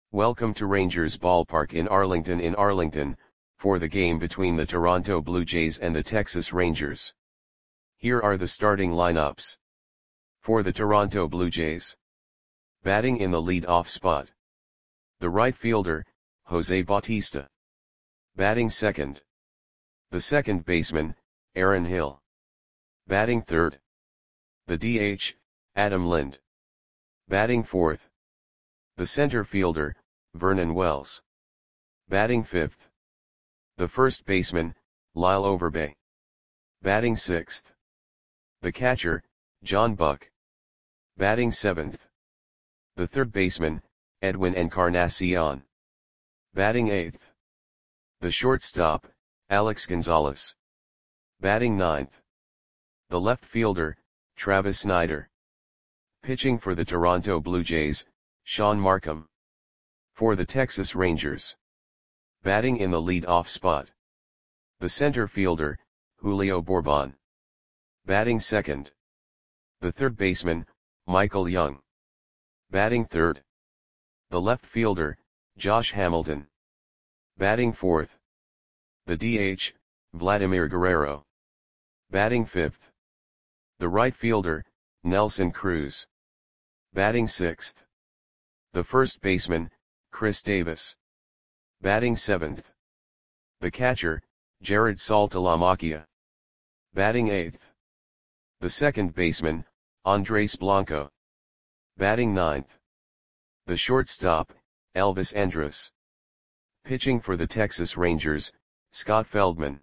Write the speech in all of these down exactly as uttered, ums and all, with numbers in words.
Welcome to Rangers Ballpark in Arlington in Arlington, for the game between the Toronto Blue Jays and the Texas Rangers. Here are the starting lineups. For the Toronto Blue Jays. Batting in the lead-off spot. The right fielder, Jose Bautista. Batting second. The second baseman, Aaron Hill. Batting third. The D H, Adam Lind. Batting fourth. The center fielder, Vernon Wells. Batting fifth. The first baseman, Lyle Overbay. Batting sixth. The catcher, John Buck. Batting seventh. The third baseman, Edwin Encarnacion. Batting eighth. The shortstop, Alex Gonzalez. Batting ninth. The left fielder, Travis Snider. Pitching for the Toronto Blue Jays, Sean Markham. For the Texas Rangers. Batting in the lead-off spot. The center fielder, Julio Bourbon. Batting second. The third baseman, Michael Young. Batting third. The left fielder, Josh Hamilton. Batting fourth. The D H, Vladimir Guerrero. Batting fifth. The right fielder, Nelson Cruz. Batting sixth. The first baseman, Chris Davis. Batting seventh. The catcher, Jared Saltalamacchia. Batting eighth. The second baseman, Andres Blanco. Batting ninth. The shortstop, Elvis Andrus. Pitching for the Texas Rangers, Scott Feldman.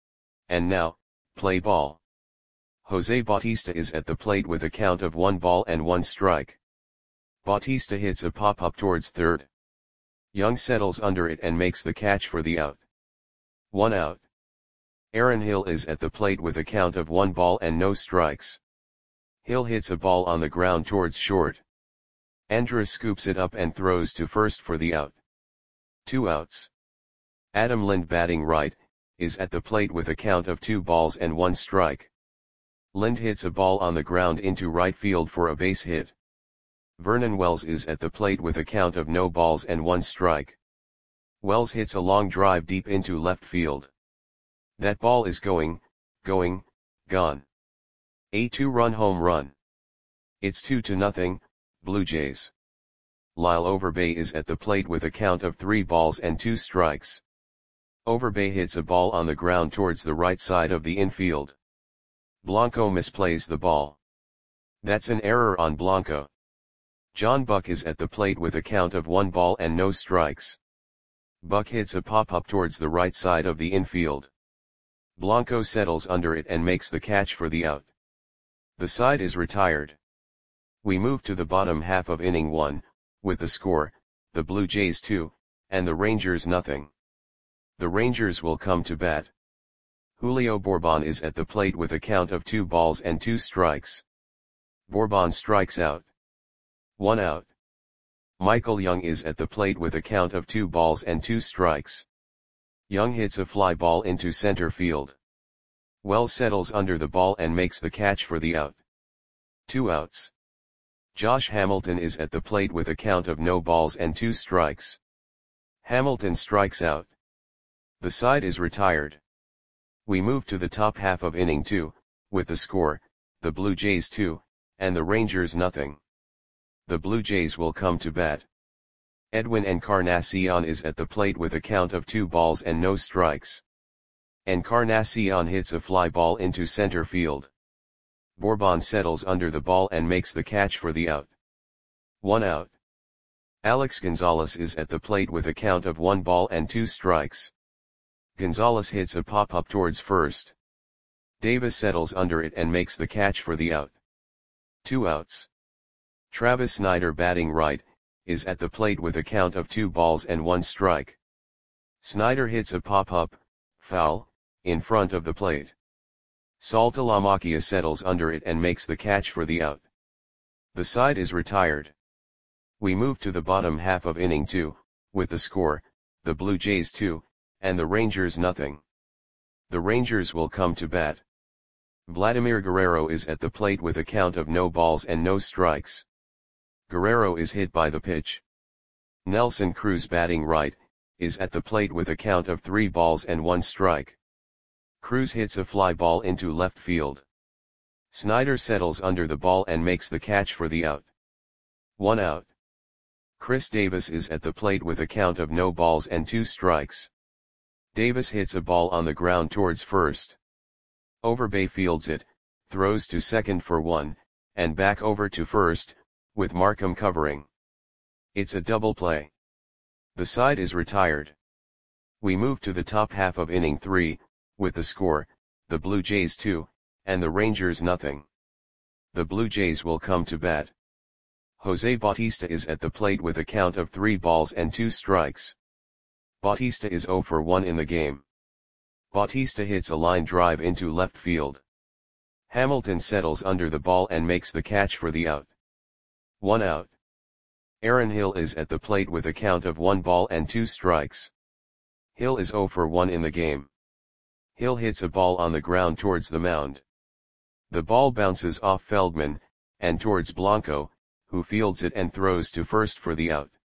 And now, play ball. Jose Bautista is at the plate with a count of one ball and one strike. Bautista hits a pop-up towards third. Young settles under it and makes the catch for the out. One out. Aaron Hill is at the plate with a count of one ball and no strikes. Hill hits a ball on the ground towards short. Andrus scoops it up and throws to first for the out. Two outs. Adam Lind, batting right, is at the plate with a count of two balls and one strike. Lind hits a ball on the ground into right field for a base hit. Vernon Wells is at the plate with a count of no balls and one strike. Wells hits a long drive deep into left field. That ball is going, going, gone. A two-run home run. It's two to nothing, Blue Jays. Lyle Overbay is at the plate with a count of three balls and two strikes. Overbay hits a ball on the ground towards the right side of the infield. Blanco misplays the ball. That's an error on Blanco. John Buck is at the plate with a count of one ball and no strikes. Buck hits a pop-up towards the right side of the infield. Blanco settles under it and makes the catch for the out. The side is retired. We move to the bottom half of inning one, with the score, the Blue Jays two, and the Rangers nothing. The Rangers will come to bat. Julio Bourbon is at the plate with a count of two balls and two strikes. Bourbon strikes out. One out. Michael Young is at the plate with a count of two balls and two strikes. Young hits a fly ball into center field. Wells settles under the ball and makes the catch for the out. Two outs. Josh Hamilton is at the plate with a count of no balls and two strikes. Hamilton strikes out. The side is retired. We move to the top half of inning two, with the score, the Blue Jays two, and the Rangers nothing. The Blue Jays will come to bat. Edwin Encarnacion is at the plate with a count of two balls and no strikes. Encarnacion hits a fly ball into center field. Bourbon settles under the ball and makes the catch for the out. One out. Alex Gonzalez is at the plate with a count of one ball and two strikes. Gonzalez hits a pop-up towards first. Davis settles under it and makes the catch for the out. Two outs. Travis Snider, batting right, is at the plate with a count of two balls and one strike. Snider hits a pop-up, foul, in front of the plate. Saltalamacchia settles under it and makes the catch for the out. The side is retired. We move to the bottom half of inning two, with the score, the Blue Jays two, and the Rangers nothing. The Rangers will come to bat. Vladimir Guerrero is at the plate with a count of no balls and no strikes. Guerrero is hit by the pitch. Nelson Cruz, batting right, is at the plate with a count of three balls and one strike. Cruz hits a fly ball into left field. Snyder settles under the ball and makes the catch for the out. One out. Chris Davis is at the plate with a count of no balls and two strikes. Davis hits a ball on the ground towards first. Overbay fields it, throws to second for one, and back over to first, with Markham covering. It's a double play. The side is retired. We move to the top half of inning three, with the score, the Blue Jays two, and the Rangers nothing. The Blue Jays will come to bat. Jose Bautista is at the plate with a count of three balls and two strikes. Bautista is zero for one in the game. Bautista hits a line drive into left field. Hamilton settles under the ball and makes the catch for the out. One out. Aaron Hill is at the plate with a count of one ball and two strikes. Hill is zero for one in the game. Hill hits a ball on the ground towards the mound. The ball bounces off Feldman, and towards Blanco, who fields it and throws to first for the out.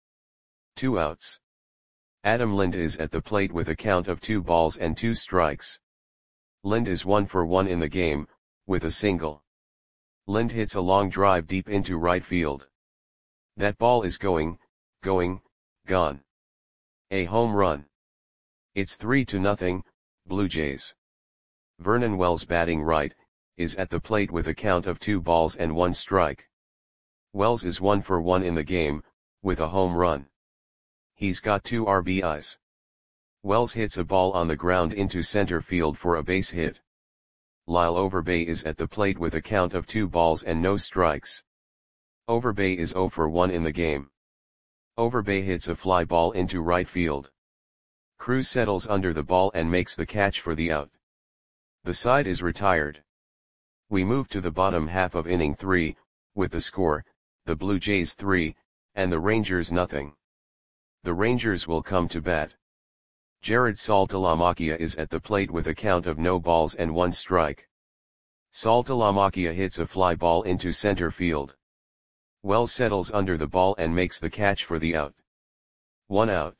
Two outs. Adam Lind is at the plate with a count of two balls and two strikes. Lind is one for one in the game, with a single. Lind hits a long drive deep into right field. That ball is going, going, gone. A home run. It's three to nothing, Blue Jays. Vernon Wells, batting right, is at the plate with a count of two balls and one strike. Wells is one for one in the game, with a home run. He's got two R B Is. Wells hits a ball on the ground into center field for a base hit. Lyle Overbay is at the plate with a count of two balls and no strikes. Overbay is zero for one in the game. Overbay hits a fly ball into right field. Cruz settles under the ball and makes the catch for the out. The side is retired. We move to the bottom half of inning three, with the score, the Blue Jays three, and the Rangers nothing. The Rangers will come to bat. Jared Saltalamacchia is at the plate with a count of no balls and one strike. Saltalamacchia hits a fly ball into center field. Wells settles under the ball and makes the catch for the out. One out.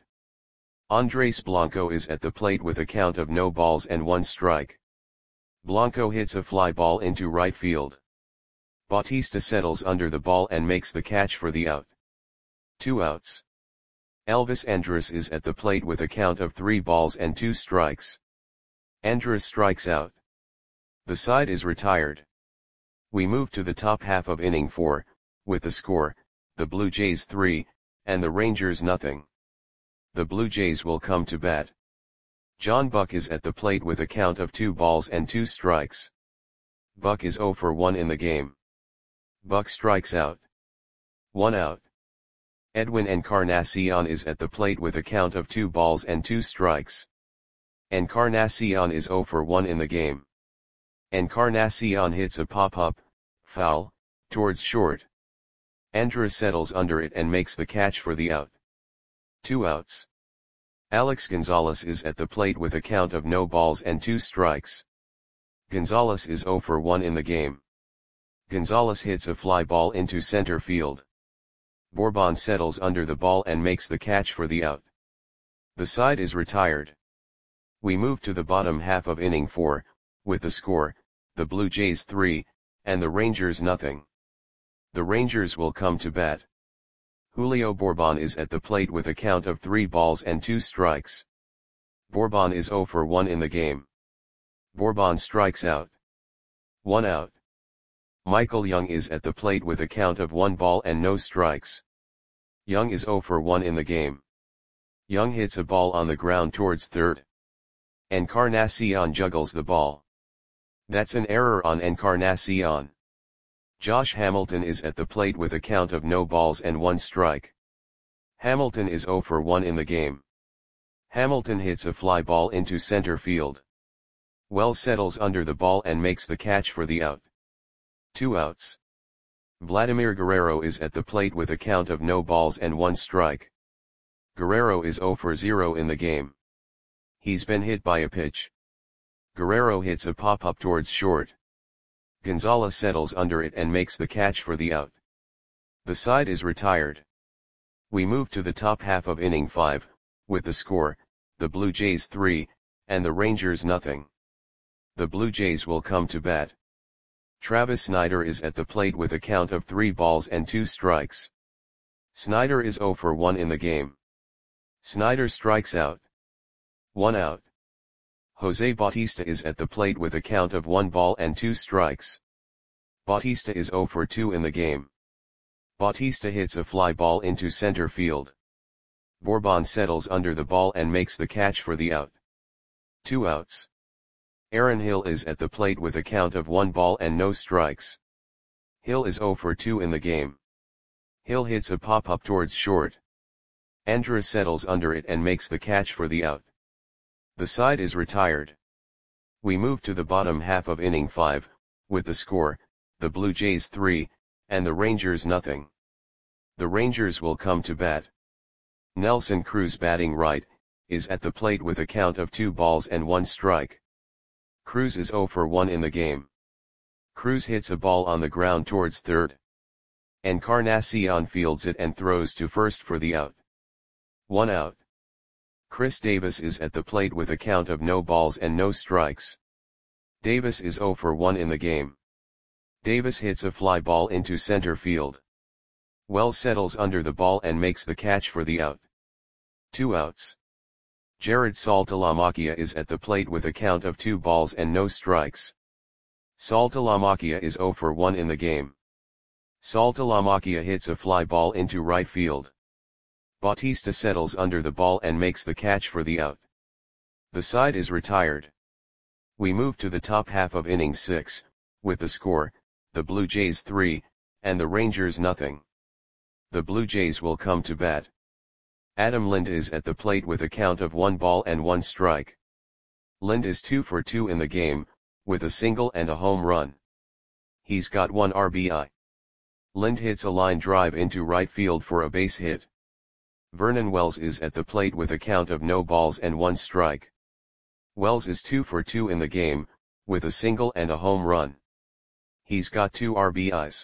Andres Blanco is at the plate with a count of no balls and one strike. Blanco hits a fly ball into right field. Bautista settles under the ball and makes the catch for the out. Two outs. Elvis Andrus is at the plate with a count of three balls and two strikes. Andrus strikes out. The side is retired. We move to the top half of inning four, with the score, the Blue Jays three, and the Rangers nothing. The Blue Jays will come to bat. John Buck is at the plate with a count of two balls and two strikes. Buck is zero for one in the game. Buck strikes out. One out. Edwin Encarnacion is at the plate with a count of two balls and two strikes. Encarnacion is zero for one in the game. Encarnacion hits a pop-up, foul, towards short. Andrus settles under it and makes the catch for the out. Two outs. Alex Gonzalez is at the plate with a count of no balls and two strikes. Gonzalez is zero for one in the game. Gonzalez hits a fly ball into center field. Bourbon settles under the ball and makes the catch for the out. The side is retired. We move to the bottom half of inning four, with the score, the Blue Jays three, and the Rangers nothing. The Rangers will come to bat. Julio Bourbon is at the plate with a count of three balls and two strikes. Bourbon is zero for one in the game. Bourbon strikes out. One out. Michael Young is at the plate with a count of one ball and no strikes. Young is zero for one in the game. Young hits a ball on the ground towards third. Encarnacion juggles the ball. That's an error on Encarnacion. Josh Hamilton is at the plate with a count of no balls and one strike. Hamilton is zero for one in the game. Hamilton hits a fly ball into center field. Wells settles under the ball and makes the catch for the out. Two outs. Vladimir Guerrero is at the plate with a count of no balls and one strike. Guerrero is zero for zero in the game. He's been hit by a pitch. Guerrero hits a pop-up towards short. Gonzalez settles under it and makes the catch for the out. The side is retired. We move to the top half of inning five, with the score, the Blue Jays three, and the Rangers nothing. The Blue Jays will come to bat. Travis Snider is at the plate with a count of three balls and two strikes. Snider is zero for one in the game. Snider strikes out. One out. Jose Bautista is at the plate with a count of one ball and two strikes. Bautista is zero for two in the game. Bautista hits a fly ball into center field. Bourbon settles under the ball and makes the catch for the out. Two outs. Aaron Hill is at the plate with a count of one ball and no strikes. Hill is zero for two in the game. Hill hits a pop-up towards short. Andrus settles under it and makes the catch for the out. The side is retired. We move to the bottom half of inning five, with the score, the Blue Jays three, and the Rangers nothing. The Rangers will come to bat. Nelson Cruz, batting right, is at the plate with a count of two balls and one strike. Cruz is zero for one in the game. Cruz hits a ball on the ground towards third. Encarnacion fields it and throws to first for the out. One out. Chris Davis is at the plate with a count of no balls and no strikes. Davis is zero for one in the game. Davis hits a fly ball into center field. Wells settles under the ball and makes the catch for the out. Two outs. Jared Saltalamacchia is at the plate with a count of two balls and no strikes. Saltalamacchia is zero for one in the game. Saltalamacchia hits a fly ball into right field. Bautista settles under the ball and makes the catch for the out. The side is retired. We move to the top half of inning six, with the score, the Blue Jays three, and the Rangers nothing. The Blue Jays will come to bat. Adam Lind is at the plate with a count of one ball and one strike. Lind is two for two in the game, with a single and a home run. He's got one R B I. Lind hits a line drive into right field for a base hit. Vernon Wells is at the plate with a count of no balls and one strike. Wells is two for two in the game, with a single and a home run. He's got two R B Is.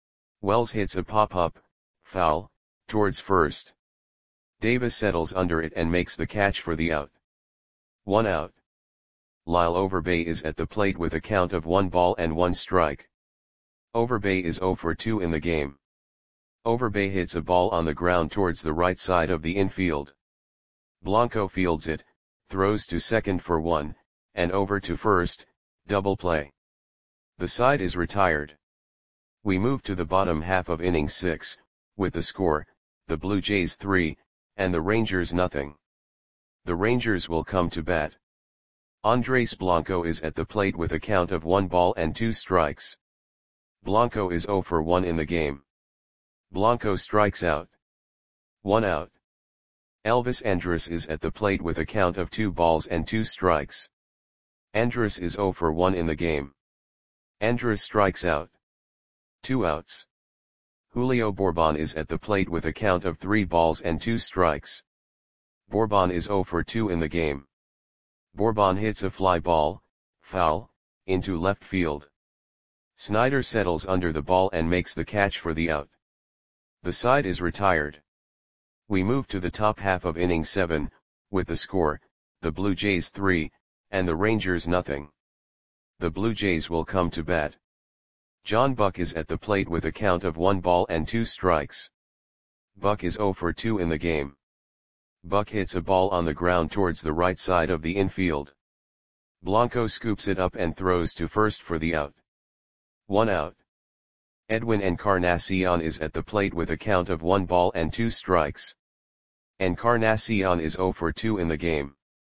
Wells hits a pop-up, foul, towards first. Davis settles under it and makes the catch for the out. One out. Lyle Overbay is at the plate with a count of one ball and one strike. Overbay is zero for two in the game. Overbay hits a ball on the ground towards the right side of the infield. Blanco fields it, throws to second for one, and over to first, double play. The side is retired. We move to the bottom half of inning six, with the score, the Blue Jays three, and the Rangers nothing. The Rangers will come to bat. Andres Blanco is at the plate with a count of one ball and two strikes. Blanco is zero for one in the game. Blanco strikes out. One out. Elvis Andrus is at the plate with a count of two balls and two strikes. Andrus is zero for one in the game. Andrus strikes out. Two outs. Julio Bourbon is at the plate with a count of three balls and two strikes. Bourbon is zero for two in the game. Bourbon hits a fly ball, foul, into left field. Snider settles under the ball and makes the catch for the out. The side is retired. We move to the top half of inning seven, with the score, the Blue Jays three, and the Rangers nothing. The Blue Jays will come to bat. John Buck is at the plate with a count of one ball and two strikes. Buck is zero for two in the game. Buck hits a ball on the ground towards the right side of the infield. Blanco scoops it up and throws to first for the out. One out. Edwin Encarnacion is at the plate with a count of one ball and two strikes. Encarnacion is zero for two in the game.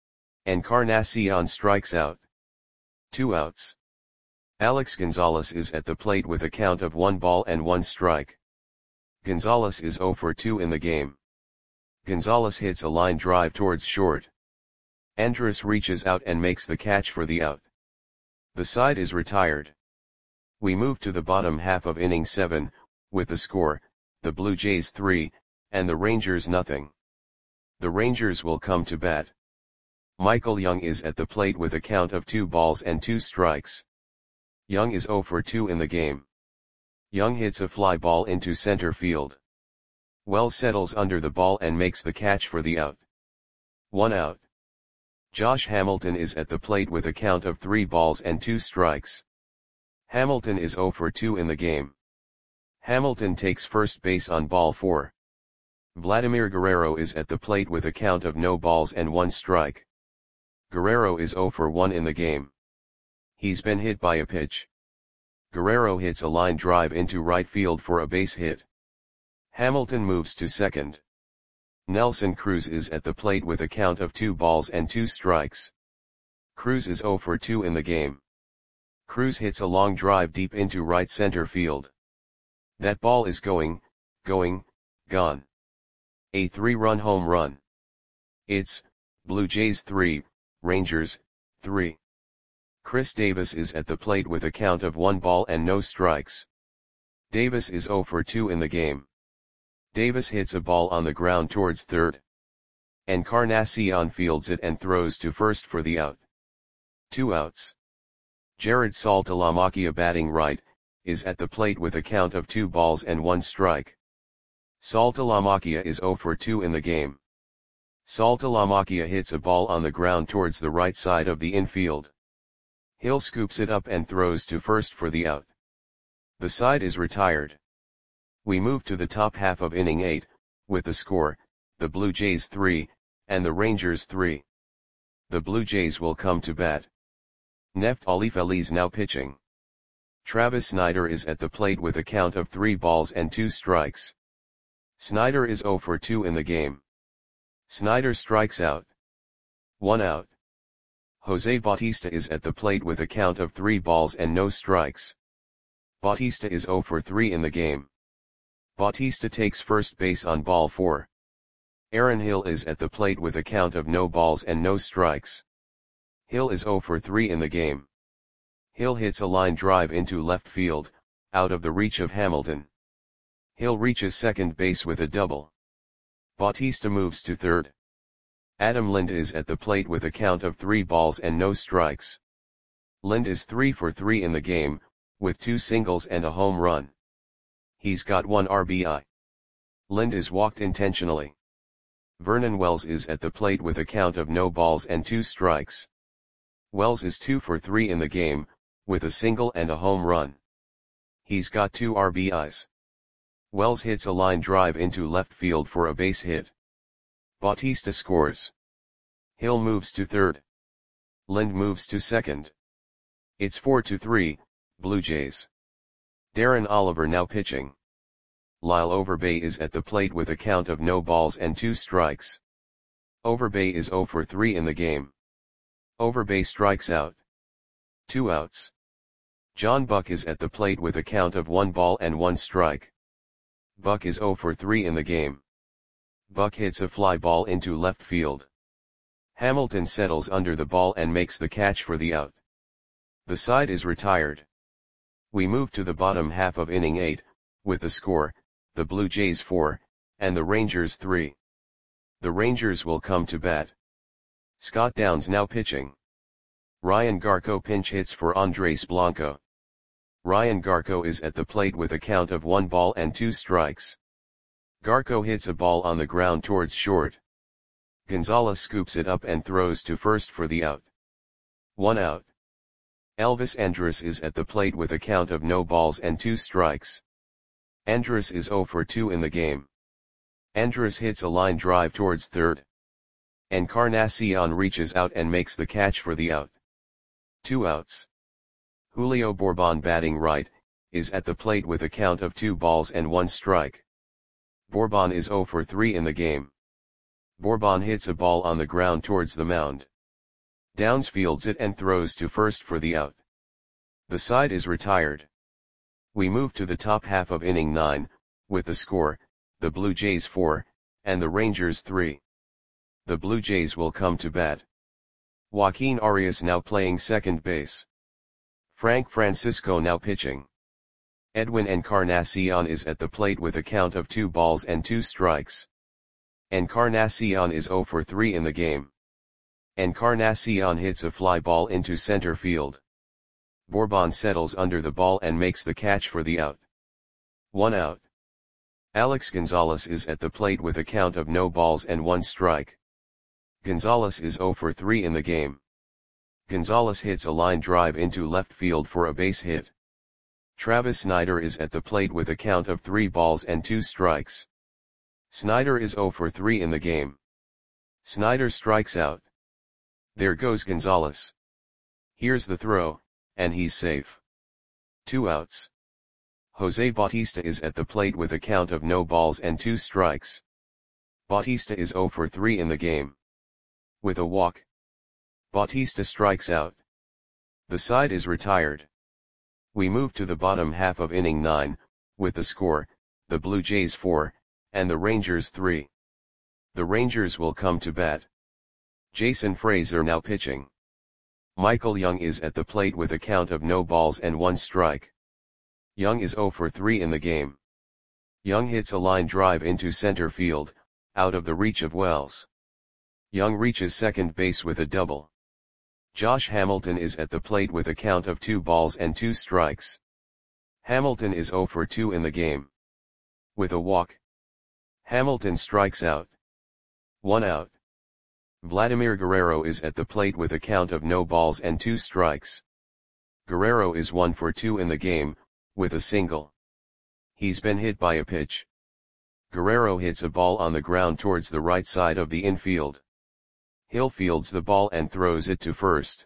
Encarnacion strikes out. Two outs. Alex Gonzalez is at the plate with a count of one ball and one strike. Gonzalez is zero for two in the game. Gonzalez hits a line drive towards short. Andrus reaches out and makes the catch for the out. The side is retired. We move to the bottom half of inning seven, with the score, the Blue Jays three, and the Rangers nothing. The Rangers will come to bat. Michael Young is at the plate with a count of two balls and two strikes. Young is zero for two in the game. Young hits a fly ball into center field. Wells settles under the ball and makes the catch for the out. One out. Josh Hamilton is at the plate with a count of three balls and two strikes. Hamilton is zero for two in the game. Hamilton takes first base on ball four. Vladimir Guerrero is at the plate with a count of no balls and one strike. Guerrero is zero for one in the game. He's been hit by a pitch. Guerrero hits a line drive into right field for a base hit. Hamilton moves to second. Nelson Cruz is at the plate with a count of two balls and two strikes. Cruz is zero for two in the game. Cruz hits a long drive deep into right center field. That ball is going, going, gone. A three-run home run. It's Blue Jays three, Rangers three. Chris Davis is at the plate with a count of one ball and no strikes. Davis is zero for two in the game. Davis hits a ball on the ground towards third. Encarnacion fields it and throws to first for the out. Two outs. Jared Saltalamacchia, batting right, is at the plate with a count of two balls and one strike. Saltalamacchia is zero for two in the game. Saltalamacchia hits a ball on the ground towards the right side of the infield. Hill scoops it up and throws to first for the out. The side is retired. We move to the top half of inning eight, with the score, the Blue Jays three, and the Rangers three. The Blue Jays will come to bat. Neftali Feliz now pitching. Travis Snider is at the plate with a count of three balls and two strikes. Snider is zero for two in the game. Snider strikes out. One out. Jose Bautista is at the plate with a count of three balls and no strikes. Bautista is zero for three in the game. Bautista takes first base on ball four. Aaron Hill is at the plate with a count of no balls and no strikes. Hill is zero for three in the game. Hill hits a line drive into left field, out of the reach of Hamilton. Hill reaches second base with a double. Bautista moves to third. Adam Lind is at the plate with a count of three balls and no strikes. Lind is three for three in the game, with two singles and a home run. He's got one R B I. Lind is walked intentionally. Vernon Wells is at the plate with a count of no balls and two strikes. Wells is two for three in the game, with a single and a home run. He's got two R B Is. Wells hits a line drive into left field for a base hit. Bautista scores. Hill moves to third. Lind moves to second. It's four to three, Blue Jays. Darren Oliver now pitching. Lyle Overbay is at the plate with a count of no balls and two strikes. Overbay is zero for three in the game. Overbay strikes out. Two outs. John Buck is at the plate with a count of one ball and one strike. Buck is zero for three in the game. Buck hits a fly ball into left field. Hamilton settles under the ball and makes the catch for the out. The side is retired. We move to the bottom half of inning eight, with the score, the Blue Jays four, and the Rangers three. The Rangers will come to bat. Scott Downs now pitching. Ryan Garco pinch hits for Andres Blanco. Ryan Garco is at the plate with a count of one ball and two strikes. Garco hits a ball on the ground towards short. Gonzalez scoops it up and throws to first for the out. One out. Elvis Andrus is at the plate with a count of no balls and two strikes. Andrus is zero for two in the game. Andrus hits a line drive towards third. Encarnacion reaches out and makes the catch for the out. Two outs. Julio Bourbon, batting right, is at the plate with a count of two balls and one strike. Bourbon is zero for three in the game. Bourbon hits a ball on the ground towards the mound. Downs fields it and throws to first for the out. The side is retired. We move to the top half of inning nine, with the score, the Blue Jays four, and the Rangers three. The Blue Jays will come to bat. Joaquin Arias now playing second base. Frank Francisco now pitching. Edwin Encarnacion is at the plate with a count of two balls and two strikes. Encarnacion is zero for three in the game. Encarnacion hits a fly ball into center field. Bourbon settles under the ball and makes the catch for the out. One out. Alex Gonzalez is at the plate with a count of no balls and one strike. Gonzalez is zero for three in the game. Gonzalez hits a line drive into left field for a base hit. Travis Snider is at the plate with a count of three balls and two strikes. Snider is zero for three in the game. Snider strikes out. There goes Gonzalez. Here's the throw, and he's safe. Two outs. Jose Bautista is at the plate with a count of no balls and two strikes. Bautista is zero for three in the game. With a walk, Bautista strikes out. The side is retired. We move to the bottom half of inning nine, with the score, the Blue Jays four, and the Rangers three. The Rangers will come to bat. Jason Frazier now pitching. Michael Young is at the plate with a count of no balls and one strike. Young is zero for three in the game. Young hits a line drive into center field, out of the reach of Wells. Young reaches second base with a double. Josh Hamilton is at the plate with a count of two balls and two strikes. Hamilton is zero for two in the game. With a walk, Hamilton strikes out. One out. Vladimir Guerrero is at the plate with a count of no balls and two strikes. Guerrero is one for two in the game, with a single. He's been hit by a pitch. Guerrero hits a ball on the ground towards the right side of the infield. Hill fields the ball and throws it to first.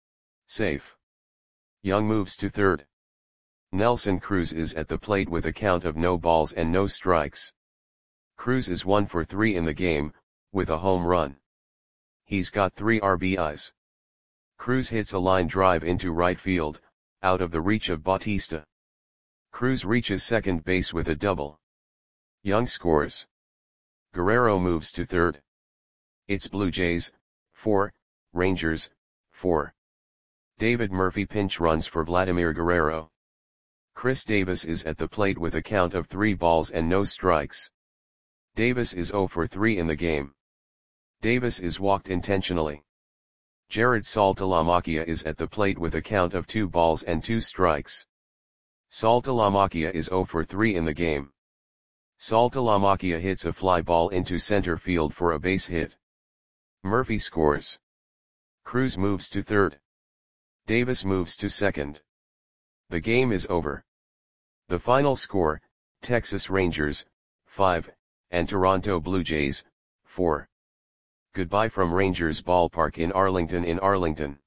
Safe. Young moves to third. Nelson Cruz is at the plate with a count of no balls and no strikes. Cruz is one for three in the game, with a home run. He's got three R B Is. Cruz hits a line drive into right field, out of the reach of Bautista. Cruz reaches second base with a double. Young scores. Guerrero moves to third. It's Blue Jays, four, Rangers, four. David Murphy pinch runs for Vladimir Guerrero. Chris Davis is at the plate with a count of three balls and no strikes. Davis is zero for three in the game. Davis is walked intentionally. Jared Saltalamacchia is at the plate with a count of two balls and two strikes. Saltalamacchia is zero for three in the game. Saltalamacchia hits a fly ball into center field for a base hit. Murphy scores. Cruz moves to third. Davis moves to second. The game is over. The final score, Texas Rangers, five, and Toronto Blue Jays, four. Goodbye from Rangers Ballpark in Arlington in Arlington.